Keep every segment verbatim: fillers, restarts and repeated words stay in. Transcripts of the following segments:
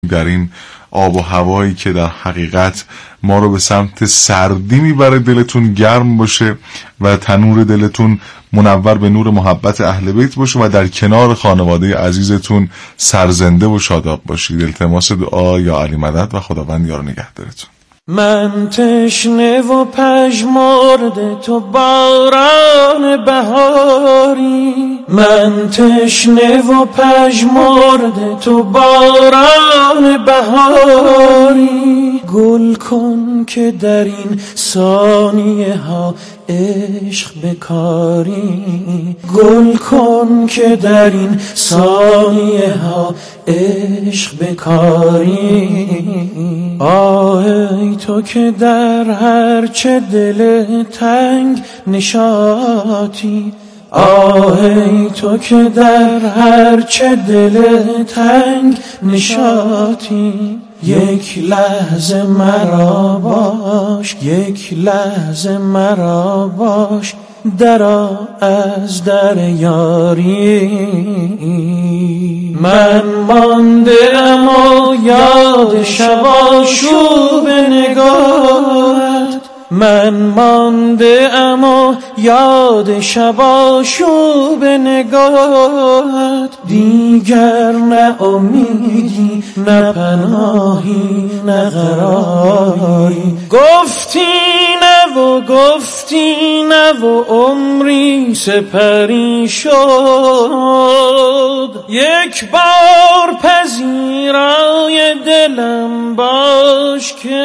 در این آب و هوایی که در حقیقت ما رو به سمت سردی میبره دلتون گرم باشه و تنور دلتون منور به نور محبت اهل بیت باشه و در کنار خانواده عزیزتون سرزنده و شاداب باشید. التماس دعا یا علی مدد و خداوند یار نگهدارتون. من تشنه و پژمرده تو باران بهاری، من تشنه و پژمرده تو باران بهاری، گل کن که در این ثانیه ها عشق بکاری، گل کن که در این ثانیه ها عشق بکاری. آه ای تو که در هر چه دل تنگ نشاطی، آه ای تو که در هر چه دل تنگ نشاطی، یک لحظه مرا باش، یک لحظه مرا باش، درآ از در یاری. من مانده ام و یاد شب آشوب نگاهت، من مانده ام و یاد شب آشوب نگاهت، دیگر نه امیدی نه پناهی نه قراری. گفتی نه و گفتی نه و عمری سپری شد، یک بار پذیرای دلم باش که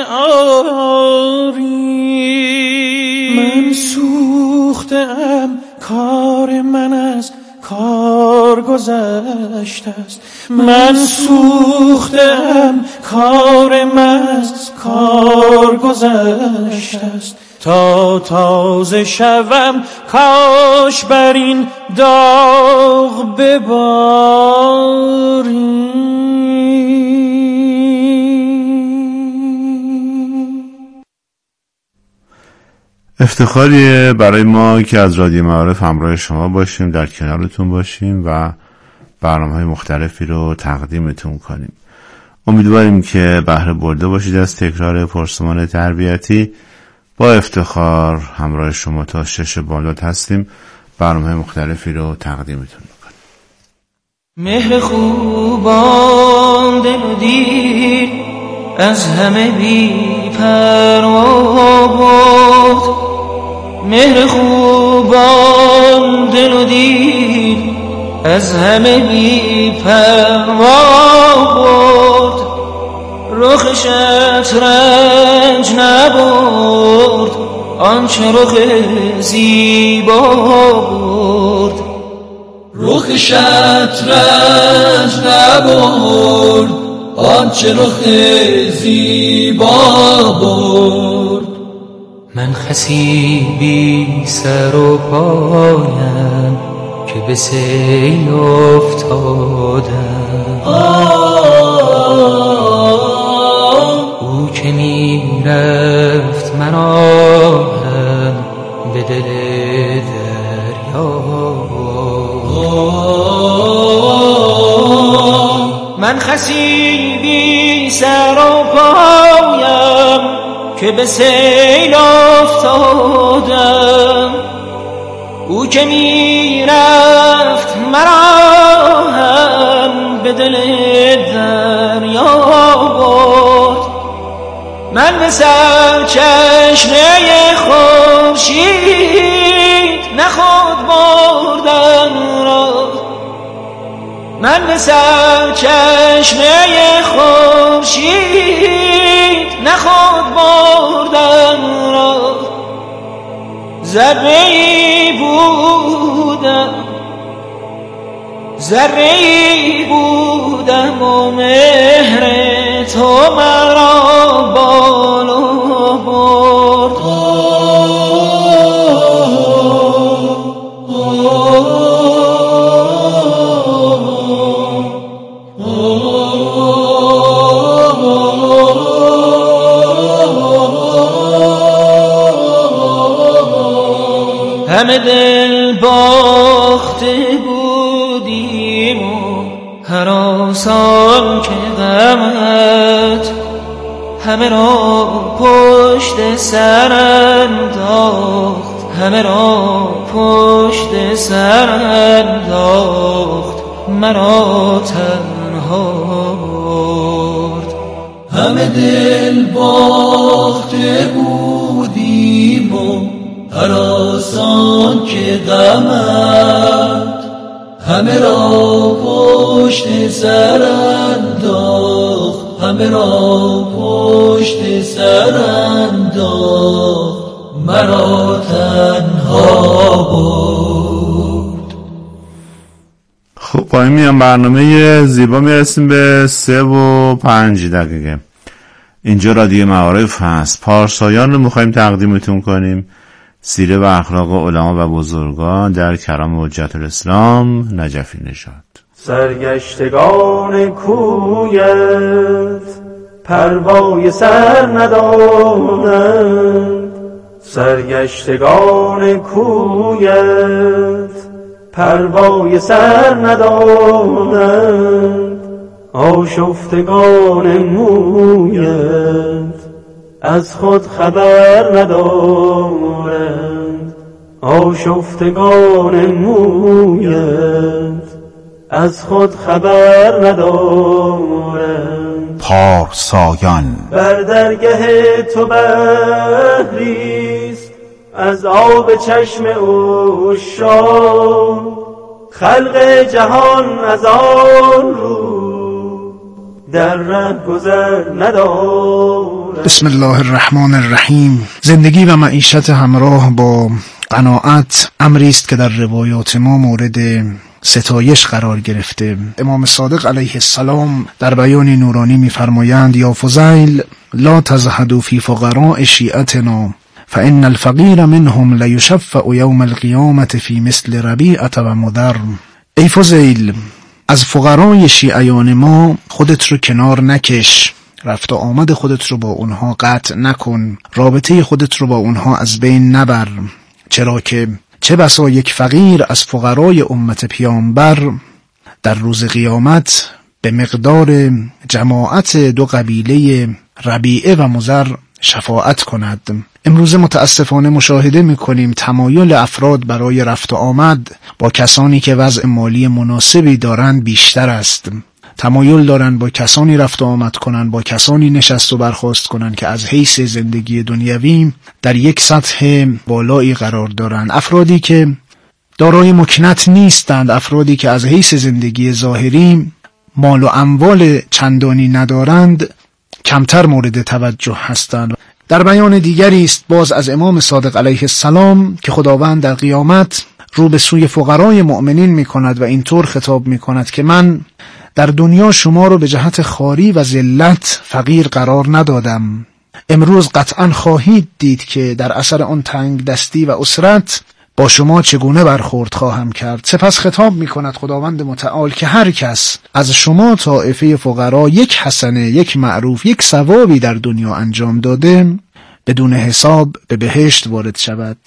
آری. من سوختم، کار من از کار گذشته است، من سوختم، کار من از کار گذشته است. تا تازه شوم کاش بر این داغ بباری. افتخاریه برای ما که از رادیو معارف همراه شما باشیم، در کنارتون باشیم و برنامه‌های مختلفی رو تقدیمتون کنیم. امیدواریم که بهره برده باشید از تکرار پرسمان تربیتی. با افتخار همراه شما تا شش بامداد هستیم، برنامه‌های مختلفی رو تقدیمتون میکنیم. مهر خوبان دل دید از همه بی پروا بود، مهر خوبان دل دید از همه بی پروا بود، رخ شطرنج نبرد آنچه رخ زیبا بود، رخ شطرنج نبرد آنچه رخ زیبا بود. من خسی بی سر و پایم که به سیل افتادم، او که می رفت مرا هم به دل دریا. من خسی بی سر و پایم که به سیل افتادم، او که می رفت مرا هم به دل دریا برد. من به سر چشمه خورشید نه خود بردم را، من به سر چشمه خورشید نه خود بردم را، ذره‌ای بودم، ذره‌ای بودم و مهر تو مرا بالا برد. همه دل باخته بودیم و هر آسان که غمت همه را پشت سر انداخت، همه را پشت سر انداخت، مرا تنها برد. همه دل باخته بودیم و هراسان که غمت همه را پشت سر انداخت، همه را پشت سر انداخت، مرا تنها برد. خب با این میان برنامه زیبا میرسیم به سه و پنج دقیقه. اینجا رادیو معارف هست. پارسایان رو میخواییم تقدیمتون کنیم. سیره و اخلاق علما و بزرگان در کرم حجت الاسلام نجفی نژاد. سرگشتگان کویت پروای سر ندارند، سرگشتگان کویت پروای سر ندارند، آشفتگان مویت از خود خبر ندارند، آشفتگان مویت از خود خبر ندارند. پارسایان بر درگه تو بحریست از آب چشم عشاق، خلق جهان از آن رو در ره گذر ندارد. بسم الله الرحمن الرحیم. زندگی و معیشت همراه با قناعت امری است که در روایات ما مورد ستایش قرار گرفته. امام صادق علیه السلام در بیان نورانی می‌فرمایند: یا فضیل لا تزهدوا فی فقراء شیعتنا فإن الفقیر منهم لیشفع یوم القیامة فی مثل ربیعة و مضر. ای فضیل، از فقرای شیعیان ما خودت رو کنار نکش، رفت و آمد خودت رو با اونها قطع نکن، رابطه خودت رو با اونها از بین نبر، چرا که چه بسا یک فقیر از فقرای امت پیامبر در روز قیامت به مقدار جماعت دو قبیله ربیعه و مضر شفاعت کند. امروز متاسفانه مشاهده میکنیم تمایل افراد برای رفت و آمد با کسانی که وضع مالی مناسبی دارند بیشتر است. تمایل دارند با کسانی رفت و آمد کنند، با کسانی نشست و برخاست کنند که از حیث زندگی دنیوی در یک سطح بالایی قرار دارند. افرادی که دارای مکنت نیستند، افرادی که از حیث زندگی ظاهری مال و اموال چندانی ندارند، کمتر مورد توجه هستند. در بیان دیگری است باز از امام صادق علیه السلام که خداوند در قیامت رو به سوی فقرای مؤمنین می کند و اینطور خطاب می کند که من در دنیا شما رو به جهت خواری و ذلت فقیر قرار ندادم، امروز قطعا خواهید دید که در اثر آن تنگ دستی و اسرت با شما چگونه برخورد خواهم کرد. سپس خطاب می کند خداوند متعال که هر کس از شما طائفه فقرا یک حسنه، یک معروف، یک ثوابی در دنیا انجام داده، بدون حساب به بهشت وارد شود.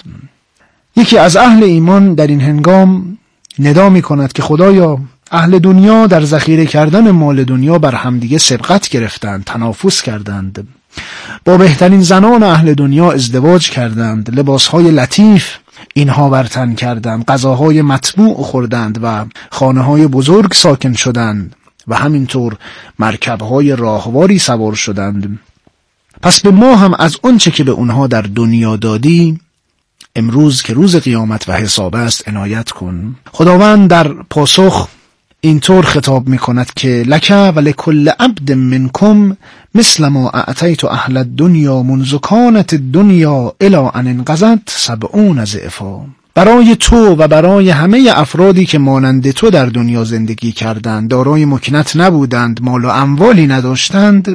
یکی از اهل ایمان در این هنگام ندا می کند که خدایا، اهل دنیا در ذخیره کردن مال دنیا بر همدیگه سبقت گرفتند، تنافس کردند، با بهترین زنان اهل دنیا ازدواج کردند، لباسهای لطیف اینها بر تن کردند، غذاهای مطبوع خوردند و خانه‌های بزرگ ساکن شدند و همینطور مرکب‌های راهواری سوار شدند. پس به ما هم از آنچه که به اونها در دنیا دادی امروز که روز قیامت و حساب است عنایت کن. خداوند در پاسخ اینطور خطاب می کند که لک و لکل عبد منکم مثل ما اعطیت اهل الدنیا منذ کانت الدنیا الی ان انقضت سبعون ضعفا. برای تو و برای همه افرادی که مانند تو در دنیا زندگی کردند، دارای مکنت نبودند، مال و اموالی نداشتند،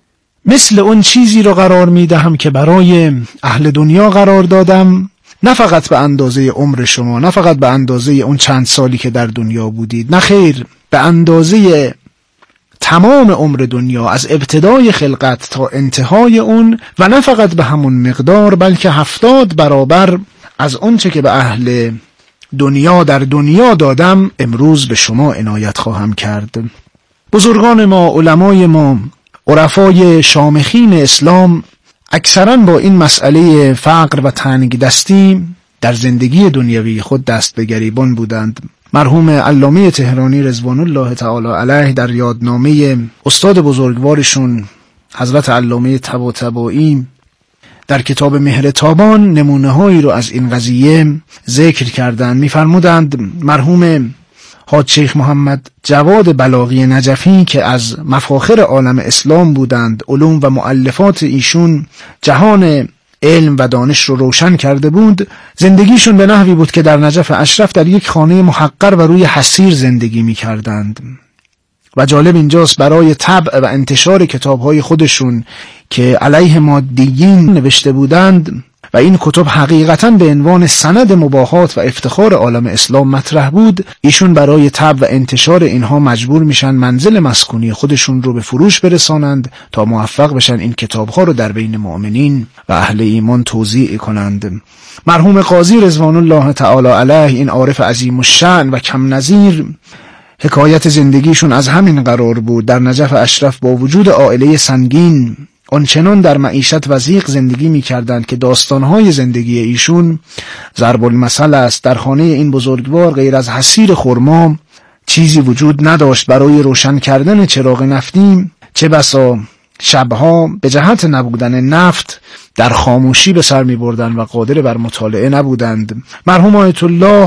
مثل اون چیزی رو قرار می دهم که برای اهل دنیا قرار دادم، نه فقط به اندازه عمر شما، نه فقط به اندازه اون چند سالی که در دنیا بودید، نه خیر، به اندازه تمام عمر دنیا از ابتدای خلقت تا انتهای اون، و نه فقط به همون مقدار بلکه هفتاد برابر از اون چه که به اهل دنیا در دنیا دادم امروز به شما عنایت خواهم کرد. بزرگان ما، علمای ما، عرفای شامخین اسلام اکثرا با این مسئله فقر و تنگ دستی در زندگی دنیوی خود دست به گریبان بودند. مرحوم علامه تهرانی رضوان الله تعالی علیه در یادنامه استاد بزرگوارشون حضرت علامه طباطبایی در کتاب مهر تابان نمونه هایی رو از این قضیه ذکر کردند. می‌فرمودند مرحوم حاج شیخ محمد جواد بلاغی نجفی که از مفاخر عالم اسلام بودند، علوم و مؤلفات ایشون جهان علم و دانش رو روشن کرده بود، زندگیشون به نحوی بود که در نجف اشرف در یک خانه محقر و روی حصیر زندگی می کردند. و جالب اینجاست برای طبع و انتشار کتابهای خودشون که علیه مادیین نوشته بودند و این کتب حقیقتاً به عنوان سند مباهات و افتخار عالم اسلام مطرح بود، ایشون برای طبع و انتشار اینها مجبور میشن منزل مسکونی خودشون رو به فروش برسانند تا موفق بشن این کتابها رو در بین مؤمنین و اهل ایمان توزیع کنند. مرحوم قاضی رضوان الله تعالی علیه، این عارف عظیم الشأن و کم نظیر، حکایت زندگیشون از همین قرار بود. در نجف اشرف با وجود عائله سنگین آنچنان در معیشت وضیق زندگی می کردند که داستانهای زندگی ایشون ضرب المثل است. در خانه این بزرگوار غیر از حصیر خرما چیزی وجود نداشت. برای روشن کردن چراغ نفتی چه بسا شبها به جهت نبودن نفت در خاموشی به سر می بردند و قادر بر مطالعه نبودند. مرحوم آیت الله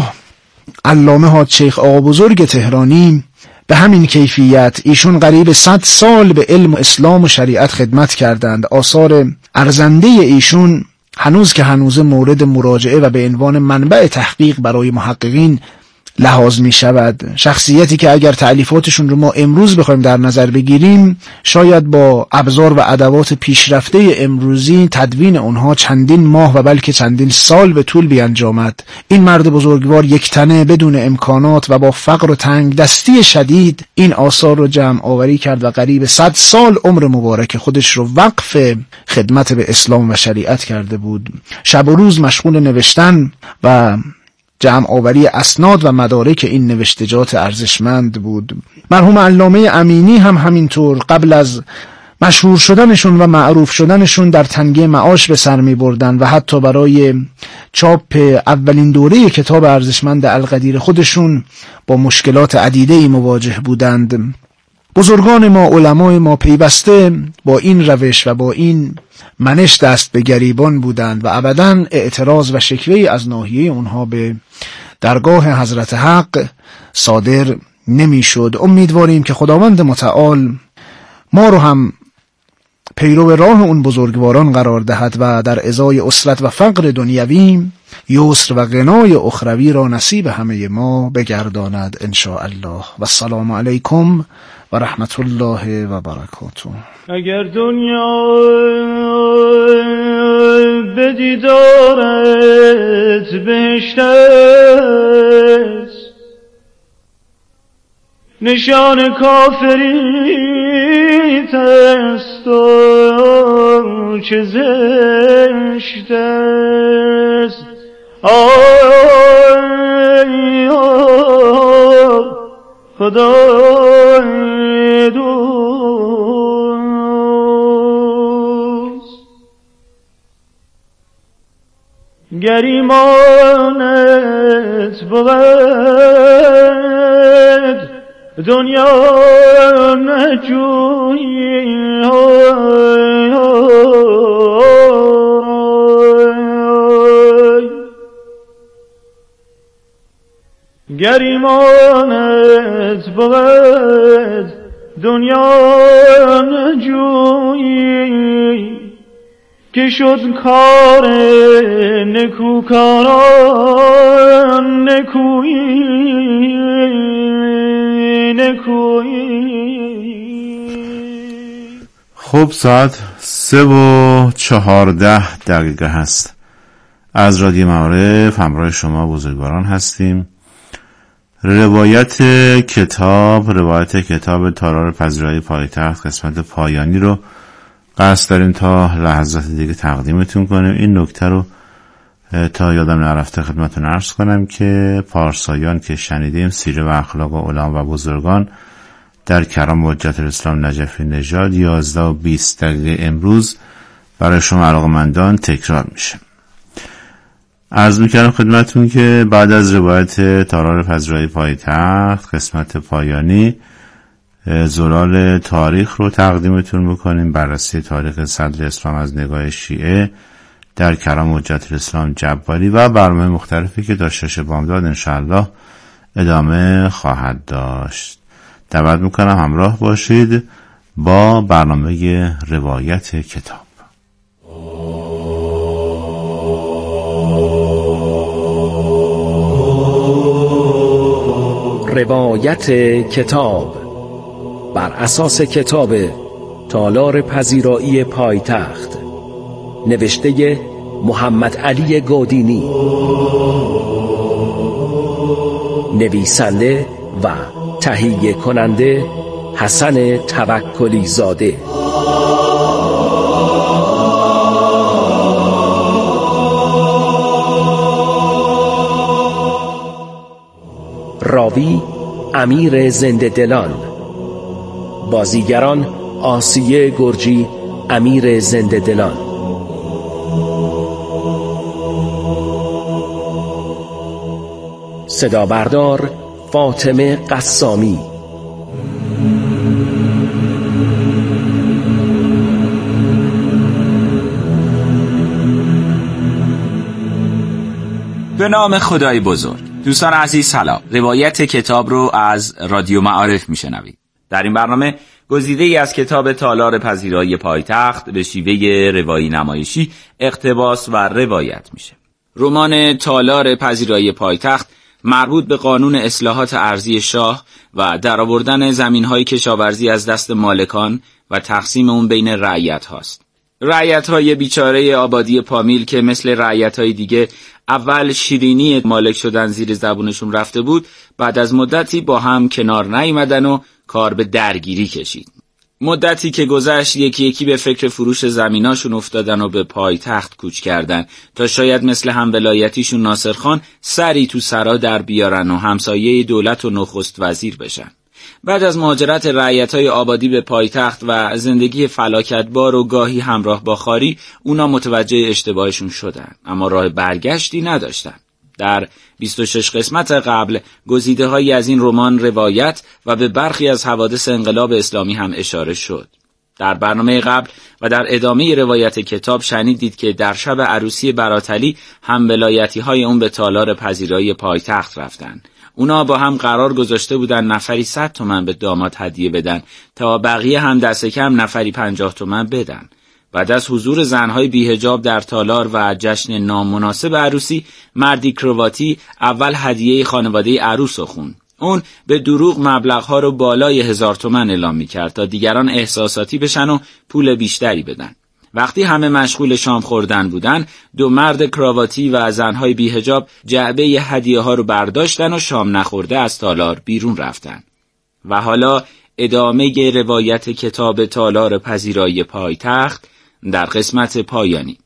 علامه حاج شیخ آقا بزرگ تهرانی به همین کیفیت، ایشون قریب صد سال به علم و اسلام و شریعت خدمت کردند. آثار ارزنده ایشون هنوز که هنوز مورد مراجعه و به عنوان منبع تحقیق برای محققین لحاظ می شود. شخصیتی که اگر تألیفاتشون رو ما امروز بخوایم در نظر بگیریم، شاید با ابزار و ادوات پیشرفته امروزی تدوین اونها چندین ماه و بلکه چندین سال به طول بیانجامد. این مرد بزرگوار یک تنه بدون امکانات و با فقر و تنگ دستی شدید این آثار رو جمع آوری کرد و قریب صد سال عمر مبارک خودش رو وقف خدمت به اسلام و شریعت کرده بود. شب و روز مشغول نوشتن و جمع آوری اسناد و مدارک این نوشتجات ارزشمند بود. مرحوم علامه امینی هم همینطور قبل از مشهور شدنشون و معروف شدنشون در تنگی معاش به سر می بردن و حتی برای چاپ اولین دوره کتاب ارزشمند القدیر خودشون با مشکلات عدیده‌ای مواجه بودند. بزرگان ما، علمای ما پیوسته با این روش و با این منش دست به گریبان بودند و ابداً اعتراض و شکوه‌ای از ناحیه اونها به درگاه حضرت حق صادر نمی‌شد. امیدواریم که خداوند متعال ما رو هم پیرو راه اون بزرگواران قرار دهد و در ازای اسرت و فقر دنیوی یسر و غنای اخروی را نصیب همه ما بگرداند ان شاء الله. و السلام علیکم و رحمت الله و برکاته. اگر دنیا به دیدارت بهشت است، نشان کافریت است و چه زشت است. آی آی خدای دوست، گر ایمانت بود دنیا نجویی، گر ایمانت بود دنیا نجویی، که شد کار نکوکاران نکویی نکویی. خب ساعت سه و چهارده دقیقه هست. از رادیو معارف همراه شما بزرگواران هستیم. روایت کتاب روایت کتاب تالار پذیرایی پایتخت قسمت پایانی رو قصد داریم تا لحظات دیگه تقدیمتون کنیم. این نکته رو تا یادم نرفته خدمتتون عرض کنم که پارسایان که شنیدیم سیره و اخلاق علما و بزرگان در کرم حجت الاسلام نجفی نژاد یازده و بیست دقیقه امروز برای شما علاقه‌مندان تکرار میشه. عرض میکردم خدمتون که بعد از روایت تالار پذیرایی پایتخت قسمت پایانی زلال تاریخ رو تقدیمتون میکنیم، بررسی تاریخ صدر اسلام از نگاه شیعه در کرم حجت الاسلام جباری و برنامه مختلفی که داشتش بامداد انشاءالله ادامه خواهد داشت. دعوت میکنم همراه باشید با برنامه روایت کتاب. روایت کتاب بر اساس کتاب تالار پذیرایی پایتخت نوشته محمد علی گودینی، نویسنده و تهیه کننده حسن توکلی زاده. راوی امیر زنده دلان. بازیگران آسیه گرجی، امیر زنده دلان. صدا بردار فاطمه قسامی. به نام خدای بزرگ. دوستان عزیز سلام. روایت کتاب رو از رادیو معارف میشنوید. در این برنامه گزیده ای از کتاب تالار پذیرایی پایتخت به شیوه روایی نمایشی اقتباس و روایت میشه. رمان تالار پذیرایی پایتخت مربوط به قانون اصلاحات ارضی شاه و درآوردن زمین‌های کشاورزی از دست مالکان و تقسیم اون بین رعیت هاست. رعیت‌های بیچاره آبادی پامیل که مثل رعیت‌های دیگه اول شیرینی مالک شدن زیر زبونشون رفته بود، بعد از مدتی با هم کنار نیامدن و کار به درگیری کشید. مدتی که گذشت یکی یکی به فکر فروش زمیناشون افتادن و به پایتخت کوچ کردن تا شاید مثل هم ولایتیشون ناصرخان سری تو سرا در بیارن و همسایه دولت و نخست وزیر بشن. بعد از مهاجرت رعیت‌های آبادی به پایتخت و زندگی فلاکتبار و گاهی همراه با خاری، اونا متوجه اشتباهشون شدن، اما راه برگشتی نداشتن. در بیست و شش قسمت قبل گزیده‌هایی از این رمان روایت و به برخی از حوادث انقلاب اسلامی هم اشاره شد. در برنامه قبل و در ادامه روایت کتاب شنیدید که در شب عروسی براتلی هم ولایتی‌های اون به تالار پذیرایی پایتخت رفتن. اونا با هم قرار گذاشته بودن نفری صد تومن به داماد هدیه بدن تا بقیه هم دست کم نفری پنجاه تومن بدن. بعد از حضور زنهای بی‌حجاب در تالار و جشن نامناسب عروسی، مردی کرواتی اول هدیه خانواده عروس رو خوند. اون به دروغ مبلغ‌ها رو بالای هزار تومن اعلام می‌کرد تا دیگران احساساتی بشن و پول بیشتری بدن. وقتی همه مشغول شام خوردن بودن، دو مرد کراواتی و زنهای بی‌حجاب جعبه هدیه‌ها رو برداشتن و شام نخورده از تالار بیرون رفتن. و حالا ادامه روایت کتاب تالار پذیرایی پایتخت در قسمت پایانی.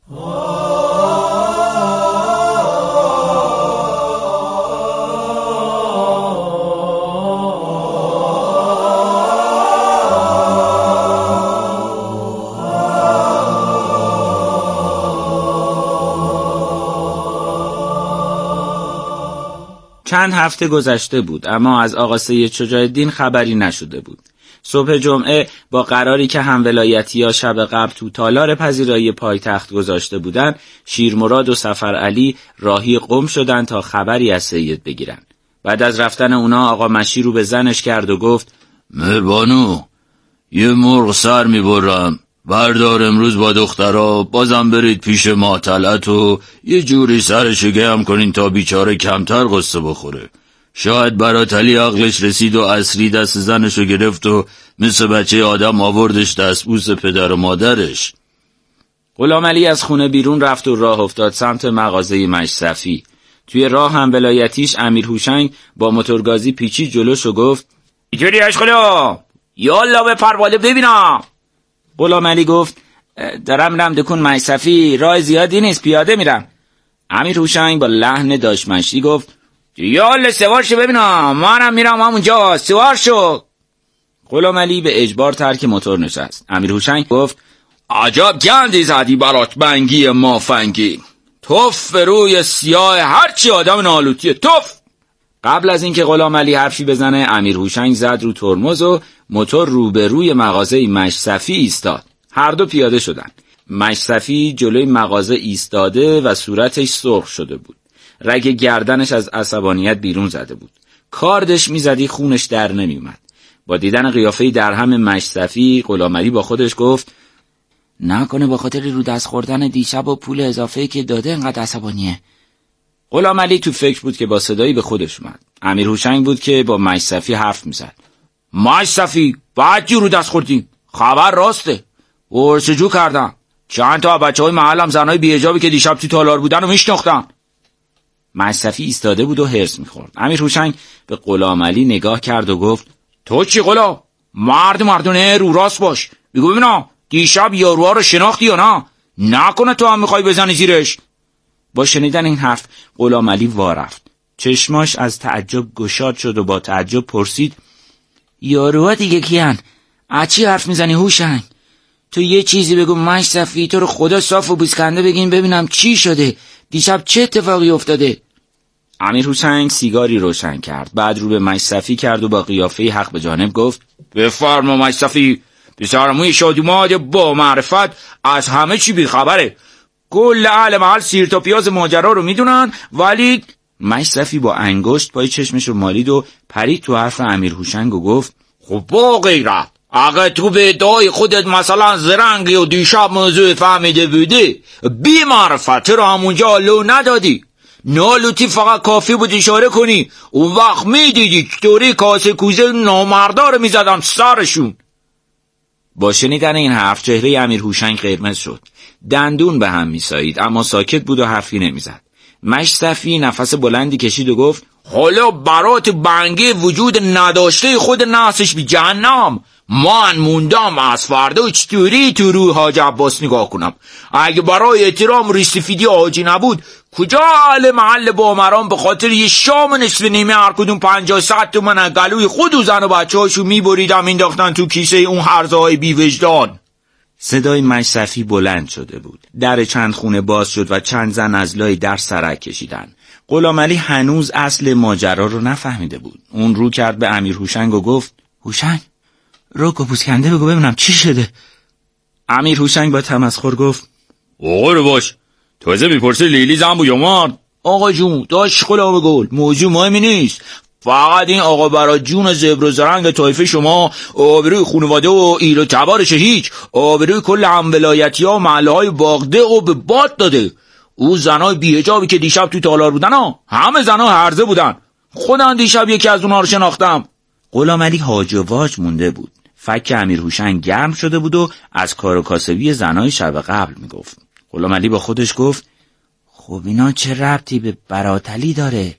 چند هفته گذشته بود اما از آقا سید شجاع الدین خبری نشده بود. صبح جمعه با قراری که هم ولایتی‌ها شب قبل تو تالار پذیرایی پایتخت گذاشته بودن، شیرمراد و سفر علی راهی قم شدن تا خبری از سید بگیرن. بعد از رفتن اونا آقا مشی رو به زنش کرد و گفت: مهربانو، یه مرغ سر میبرم، بردار امروز با دخترها بازم برید پیش ماطلعت و یه جوری سرش گرم کنین تا بیچاره کمتر قصه بخوره. شاید براتلی عقلش رسید و عصری دست زنشو گرفت و مثل بچه آدم آوردش دستبوس پدر و مادرش. غلام علی از خونه بیرون رفت و راه افتاد سمت مغازه مشرفی. توی راه هم ولایتیش امیر هوشنگ با موتورگازی پیچید جلوش و گفت: اینجوری اشغلو یالا به پرواله ببینم. غلام علی گفت: دارم میرم دکون مشرفی، راه زیادی نیست، پیاده میرم. امیر هوشنگ با لحن داشمشتی گفت: یالا سوار شو ببینم، منم میرم همونجا، سوار شو. غلامعلی به اجبار ترک موتور نشست. امیر هوشنگ گفت عجب گندی زدی برات بنگی مافنگی، توف روی سیاه هرچی آدم نالوتیه، توف. قبل از اینکه غلامعلی حرفی بزنه امیر هوشنگ زد رو ترمز و موتور روبروی مغازه مشصفی ایستاد. هر دو پیاده شدند. مشصفی جلوی مغازه ایستاده و صورتش سرخ شده بود. رگ گردنش از عصبانیت بیرون زده بود. کاردش میزدی خونش در نمیومد. با دیدن قیافه درهم مشصفی غلامعلی با خودش گفت نکنه با خاطر رو دست خوردن دیشب و پول اضافه که داده انقدر عصبانیه. غلامعلی تو فکر بود که با صدایی به خودش اومد. امیر هوشنگ بود که با مشصفی حرف میزد. مشصفی بعد رو دست خوردیم، خبر راسته، ورسجو کردم، چند تا بچه های محلم زنای بی حجابی که دیشب تو تالار بودن رو میشناختن. مشصفی ایستاده بود و هرس میخورد. امیر هوشنگ به غلامعلی نگاه کرد و گفت تو چی غلام؟ مرد مردونه رو راست باش، بگو ببینم دیشب یاروها رو شناختی یا نه؟ نکنه تو هم میخوای بزنی زیرش. با شنیدن این حرف غلامعلی وا رفت. چشماش از تعجب گشاد شد و با تعجب پرسید یاروها دیگه کیان؟ از چی حرف میزنی هوشنگ؟ تو یه چیزی بگو مشصفی، تو رو خدا صاف و بوسکنده بگین ببینم چی شده، دیشب چه اتفاقی افتاده. امیر هوشنگ سیگاری روشن کرد، بعد رو به مشصفی کرد و با قیافه حق به جانب گفت بفرما مشصفی، پسرموی شادوماد با معرفت از همه چی بیخبره، کل اهل محل سیر تا پیاز ماجرا رو میدونن، ولی مشصفی با انگشت پای چشمش رو مالید و پرید تو حرف امیر هوشنگ و گفت خب با غیرت، اگه تو به ادعای خودت مثلا زرنگی و دیشب موضوع فهمیده بودی، بی معرفت رو همونجا لو ندادی، نالوتی فقط کافی بود اشاره کنی، اون وقت میدیدی چطوری کاسه کوزه نامردار میزدن سرشون. با شنیدن این حرف چهره امیر هوشنگ قرمز شد، دندون به هم میسایید، اما ساکت بود و حرفی نمیزد. مشصفی نفس بلندی کشید و گفت حالا برات بنگی وجود نداشته خود نحسش بی جهنم، من موندم از فردا چطوری تو روی حاج عباس نگاه کنم. اگه برای احترام ریستفیدی حاجی نبود، کجا اهل محل با مرام به خاطر یه شام نصف نیمه هر کدوم پنجاه صد تومن از گلوی خود و زن و بچه هاشو میبریدم مینداختن تو کیسه اون هرزه های بی وجدان. صدای مشصفی بلند شده بود. در چند خونه باز شد و چند زن از لای در سرک کشیدن. غلامعلی هنوز اصل ماجرا رو نفهمیده بود. اون رو کرد به امیر هوشنگ و گفت هوشنگ رو گپوسکنده بگو ببینم چی شده. امیر هوشنگ با تمسخر گفت آقا رو باش، تازه میپرسه لیلی زنبو یا مرد؟ آقا جون داشت خلام گل، موضوع مهمی نیست، فقط این آقا برای جون زبر و زرنگ طایفه شما، آبروی خانواده و ایل و تبارش هیچ، آبروی کل هم ولایتی ها و محله های باغده و به باد داده. او زنای بی‌حجابی که دیشب تو تالار بودن ها، همه زنای هرزه بودن، خودم دیشب یکی از اونها رو شناختم. غلامعلی هاج و واج مونده بود. فک امیر هوشنگ گرم شده بود و از کار و کاسبی زنای شب قبل میگفت. غلامعلی با خودش گفت خب اینا چه ربطی به براتلی داره؟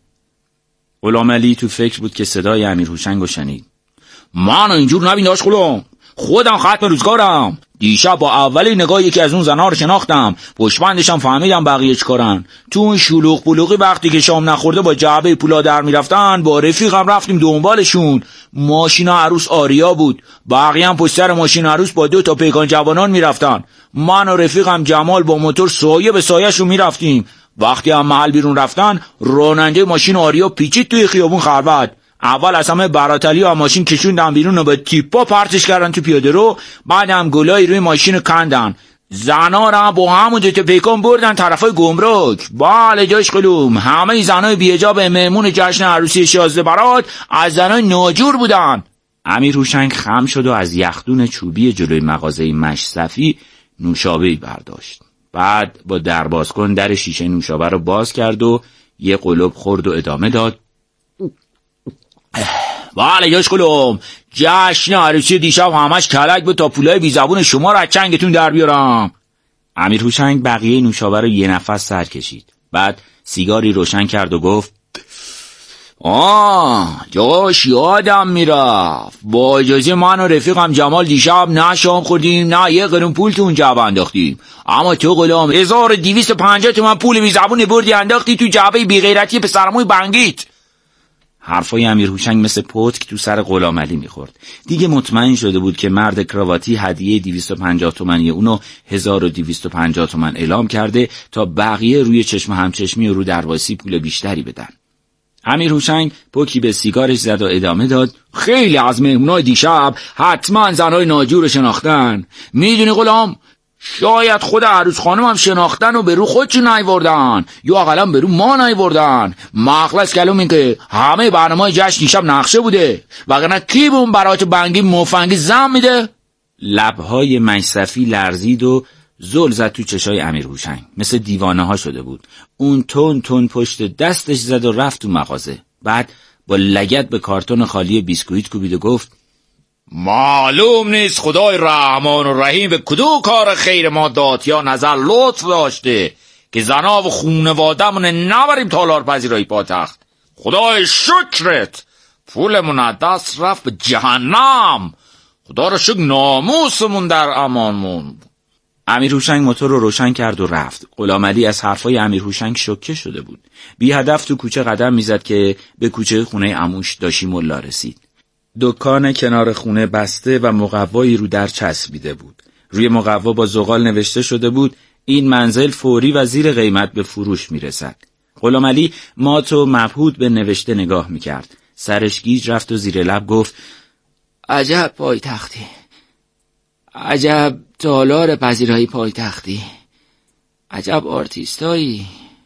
غلامعلی تو فکر بود که صدای امیر هوشنگ رو شنید. من اینجور نبین داشت غلام، خودم ختم روزگارم، دیشب با اولی نگاه یکی از اون زنها رو شناختم، پشتبندشم فهمیدم بقیه چیکارن. تو اون شلوغ پلوغی وقتی که شام نخورده با جعبه پولا در میرفتن، با رفیقم رفتیم دنبالشون. ماشین عروس آریا بود، بقیه هم پشت سر ماشین عروس با دو تا پیکان جوانان میرفتن. من و رفیقم جمال با موتور سایه به سایه‌شون میرفتیم. وقتی هم محل بیرون رفتن، راننده ماشین آریا پیچید توی خیابون خلوت. اول از همه براتلی و ماشین کشوندن بیرون و به تیپا پرتش کردن تو پیاده رو، بعد هم گلای روی ماشین کندن. زنا را با همون دو تا پیکان بردن طرفای گمرک. بله جاش قلوم، همه زنای بی‌حجاب مهمون جشن عروسی شازده برات از زنای ناجور بودن. امیر هوشنگ خم شد و از یخدون چوبی جلوی مغازه مشصفی نوشابه‌ای برداشت. بعد با دربازکن در شیشه نوشابه رو باز کرد و یه قلوب خورد و ادامه داد. بله یاش قلوم، جشن عروسی دیشب همش کلک بود تا پولای بی زبون شما رو از چنگتون در بیارم. امیر هوشنگ بقیه نوشابه رو یه نفس سر کشید. بعد سیگاری روشن کرد و گفت آه جاش یادم میرفت، با اجازه من و رفیقم جمال دیشب نه شام خوردیم نه یه قرون پول تو اون جعبه انداختیم، اما تو غلام هزار و دویست و پنجاه تومن پول بی زبون بردی انداختی تو جعبه بی غیرتی پسرموی بنگیت. حرفای امیر هوشنگ مثل پتک تو سر غلامعلی میخورد. دیگه مطمئن شده بود که مرد کراواتی هدیه دویست و پنجاه تومانی اونو هزار و دویست و پنجاه تومن اعلام کرده تا بقیه روی چشم همچشمی و رو درواسی پول بیشتری بدن. امیر هوشنگ پوکی به سیگارش زد و ادامه داد: خیلی از مهمونای دیشب حتما زنهای ناجور شناختن. میدونی غلام، شاید خود عروس خانم هم شناختن و به رو خودشون نیوردن، یا اقلا به رو ما نیوردن. مخلص کلوم این که همه برنامه‌های جشن دیشب نقشه بوده، وگرنه کی به اون برات بنگی مفنگی زن میده؟ لبهای مشرفی لرزید و زل زد تو چشای امیر هوشنگ. مثل دیوانه ها شده بود. اون تون تون پشت دستش زد و رفت تو مغازه. بعد با لگد به کارتون خالی بیسکویت کوبید و گفت: معلوم نیست خدای رحمان و رحیم به کدوم کار خیر ما داد یا نظر لطف داشته که زنا و خونوادمون نبریم تالار پذیرایی پایتخت. خدای شکرت، پولمون از دست رفت به جهنم. خدا رو شکر ناموسمون در امان موند. امیر هوشنگ موتور رو روشن کرد و رفت. غلامعلی از حرفای امیر هوشنگ شوکه شده بود. بی هدف تو کوچه قدم میزد که به کوچه خونه عموش داشی ملا رسید. دکان کنار خونه بسته و مقوایی رو در چسبیده بود. روی مقوا با زغال نوشته شده بود: این منزل فوری و زیر قیمت به فروش میرسد. غلامعلی مات و مبهوت به نوشته نگاه میکرد. سرش گیج رفت و زیر لب گفت: عجب پایتختی، عجب تالار پذیرایی پایتختی، عجب آرتیستایی،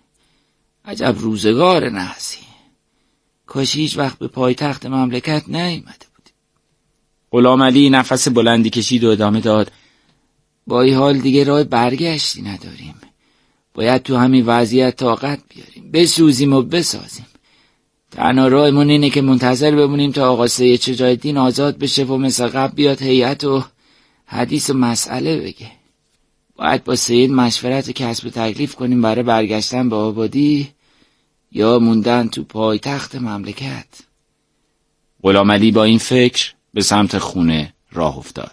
عجب روزگار نحسی. کاش هیچ وقت به پایتخت مملکت نیامده بود. غلامعلی نفس بلندی کشید و ادامه داد: با این حال دیگه راه برگشتی نداریم. باید تو همین وضعیت طاقت بیاریم، بسوزیم و بسازیم. تنها راهمون اینه که منتظر بمونیم تا آقا سید شجاع‌الدین آزاد بشه و مثل قبل بیاد هیئت و حدیث و مسئله بگه. باید با سید مشورت و کسب تکلیف کنیم برای برگشتن به آبادی یا موندن تو پایتخت مملکت. غلامعلی با این فکر به سمت خونه راه افتاد.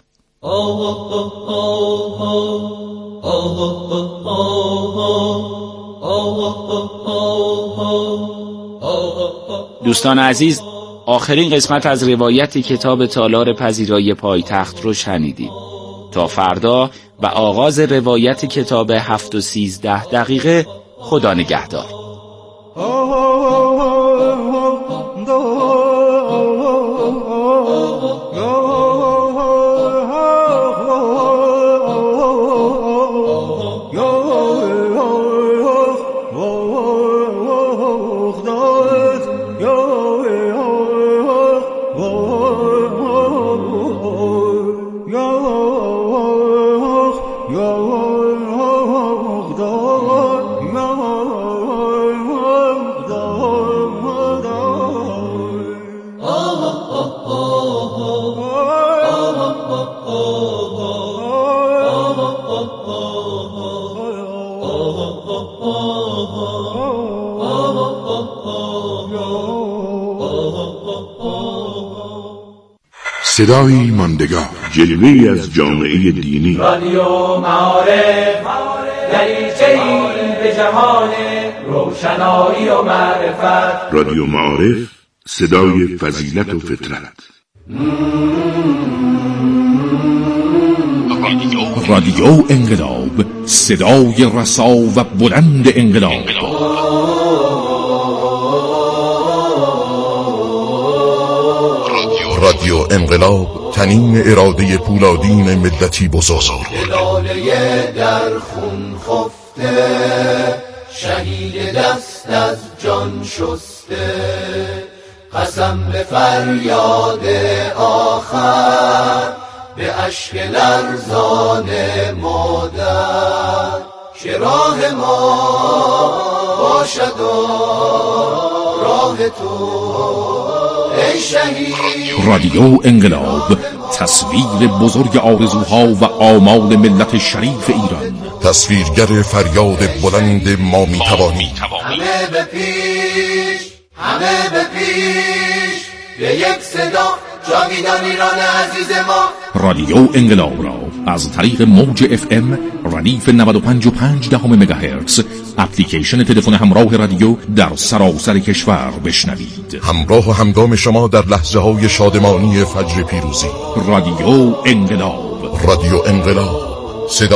دوستان عزیز، آخرین قسمت از روایت کتاب تالار پذیرایی پایتخت رو شنیدید. تا فردا و آغاز روایت کتاب هفت و سیزده دقیقه، خدا نگهدار. صدایی ماندگار، جلوه‌ای از جامعه دینی. رادیو معارف، دریچه‌ای به جهان روشنایی و معرفت. رادیو معارف، صدای فضیلت و فطرت. رادیو انقلاب، صدای رسا و بلند انقلاب. رادیو انقلاب، تنین اراده پولادین ملتی بزرگ. لاله در خون خفته، شهید دست از جان شسته، قسم به فریاد آخر، به اشک لرزان مادر، که راه ما باشد و راه تو ای شهید. رادیو انقلاب، تصویر بزرگ آرزوها و آمال ملت شریف ایران. تصویرگر فریاد بلند ما میتوانیم. همه به پیش، همه به پیش، به یک صدا جاویدان ایران عزیز ما. رادیو انقلاب را از طریق موج اف ام ردیف نود و پنج و پنج دهم مگاهرتز اپلیکیشن تلفن همراه رادیو در سراسر کشور بشنوید. همراه و همگام شما در لحظه های شادمانی فجر پیروزی. رادیو انقلاب. رادیو انقلاب، صدا